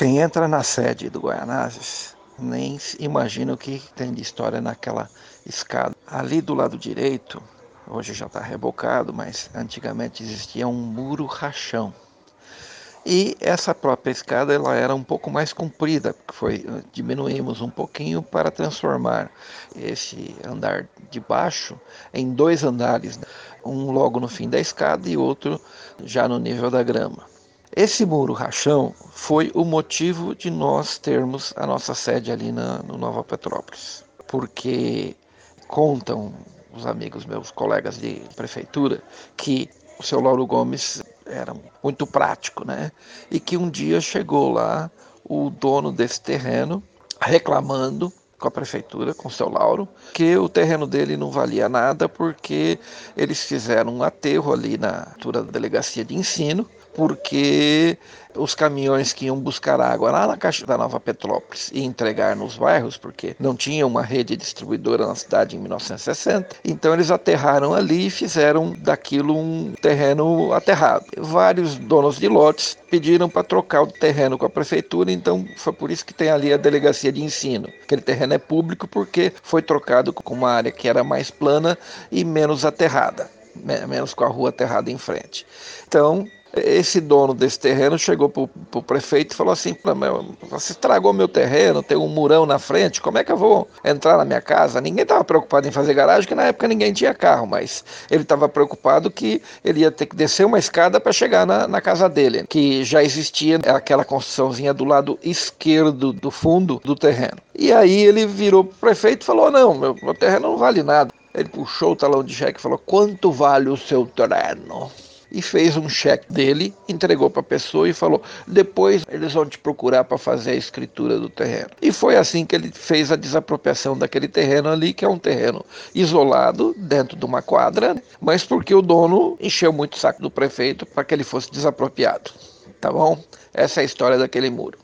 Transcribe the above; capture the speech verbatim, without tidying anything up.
Quem entra na sede do Guaianazes nem imagina o que tem de história naquela escada. Ali do lado direito, hoje já está rebocado, mas antigamente existia um muro rachão. E essa própria escada ela era um pouco mais comprida, porque foi, diminuímos um pouquinho para transformar esse andar de baixo em dois andares, um logo no fim da escada e outro já no nível da grama. Esse muro rachão foi o motivo de nós termos a nossa sede ali na, no Nova Petrópolis, porque contam os amigos meus, colegas de prefeitura, que o seu Lauro Gomes era muito prático, né? E que um dia chegou lá o dono desse terreno reclamando com a prefeitura, com o seu Lauro, que o terreno dele não valia nada porque eles fizeram um aterro ali na altura da delegacia de ensino, porque os caminhões que iam buscar água lá na Caixa da Nova Petrópolis e entregar nos bairros, porque não tinha uma rede distribuidora na cidade em mil novecentos e sessenta, então eles aterraram ali e fizeram daquilo um terreno aterrado. Vários donos de lotes pediram para trocar o terreno com a prefeitura, então foi por isso que tem ali a delegacia de ensino. Aquele terreno é público porque foi trocado com uma área que era mais plana e menos aterrada, menos com a rua aterrada em frente. Então, esse dono desse terreno chegou para o prefeito e falou assim: você estragou meu terreno, tem um murão na frente, como é que eu vou entrar na minha casa? Ninguém estava preocupado em fazer garagem, porque na época ninguém tinha carro, mas ele estava preocupado que ele ia ter que descer uma escada para chegar na, na casa dele, que já existia aquela construçãozinha do lado esquerdo do fundo do terreno. E aí ele virou para o prefeito e falou: não, meu, meu terreno não vale nada. Ele puxou o talão de cheque e falou: quanto vale o seu terreno? E fez um cheque dele, entregou para a pessoa e falou: depois eles vão te procurar para fazer a escritura do terreno. E foi assim que ele fez a desapropriação daquele terreno ali, que é um terreno isolado dentro de uma quadra, mas porque o dono encheu muito o saco do prefeito para que ele fosse desapropriado. Tá bom? Essa é a história daquele muro.